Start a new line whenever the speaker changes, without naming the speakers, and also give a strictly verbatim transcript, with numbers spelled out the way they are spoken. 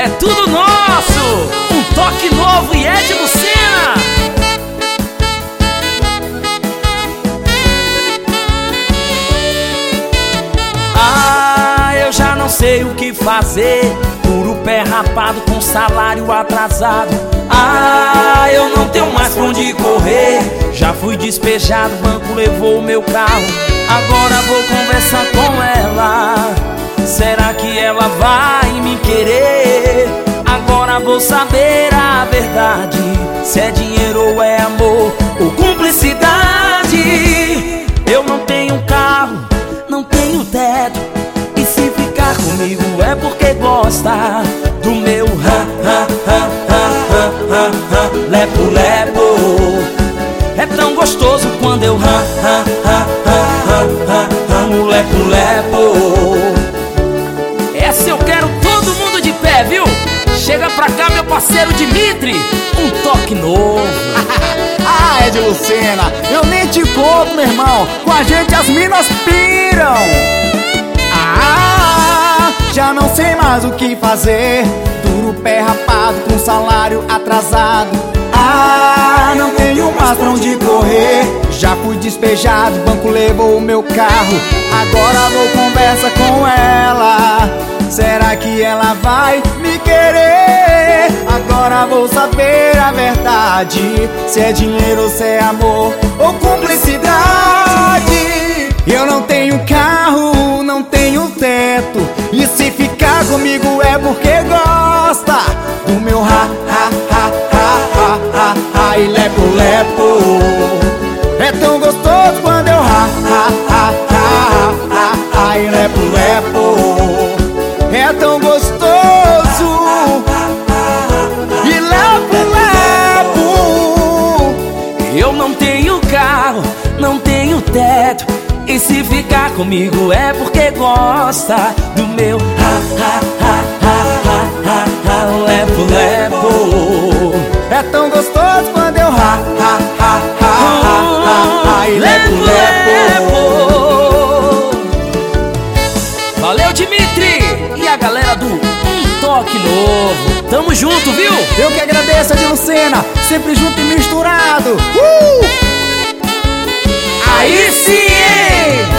é tudo nosso. Um toque novo e Ed Lucena. Ah, eu já não sei o que fazer. Puro pé rapado com salário atrasado. Ah, eu não tenho mais pra onde correr. Já fui despejado, o banco levou o meu carro. Agora vou conversar com ela. Será que ela vai me querer? Agora vou saber a verdade, se é dinheiro ou é amor ou cumplicidade. Eu não tenho carro, não tenho teto, e se ficar comigo é porque gosta do meu ha, ha, ha, ha, ha, ha, ha, lepo, lepo. É tão gostoso quando eu ha, ha, ha, ha, ha, ha, amo lepo, lepo. Essa eu quero todo mundo de pé, viu? Chega pra cá, meu parceiro Dimitri, um toque novo.
Ah, Ed Lucena, eu nem te conto, meu irmão. Com a gente as minas piram. Ah, já não sei mais o que fazer. Duro pé rapado com salário atrasado. Ah, não tenho mais pra onde correr. Já fui despejado, o banco levou o meu carro. Agora vou conversar com ela. Será que ela vai me querer? Agora vou saber a verdade, se é dinheiro ou se é amor ou cumplicidade. Eu não tenho carro, não tenho teto, e se ficar comigo é porque gosta do meu ha, ha, ha, ha, ha, ha, ha, e lepo, lepo. É tão gostoso quando eu ha, ha, ha, ha, ha, ha, e lepo, lepo. É tão gostoso e lepo, lepo.
Eu não tenho carro, não tenho teto, e se ficar comigo é porque gosta do meu ha, ha, ha, ha, ha, ha, ha, lepo, lepo.
É tão gostoso quando eu ha, ha, ha, ha, ha, ha, ha, e lepo, lepo.
Valeu, Dimitri! E a galera do Um Toque Novo, tamo junto, viu?
Eu que agradeço, Ed Lucena, sempre junto e misturado. uh!
Aí sim, hein?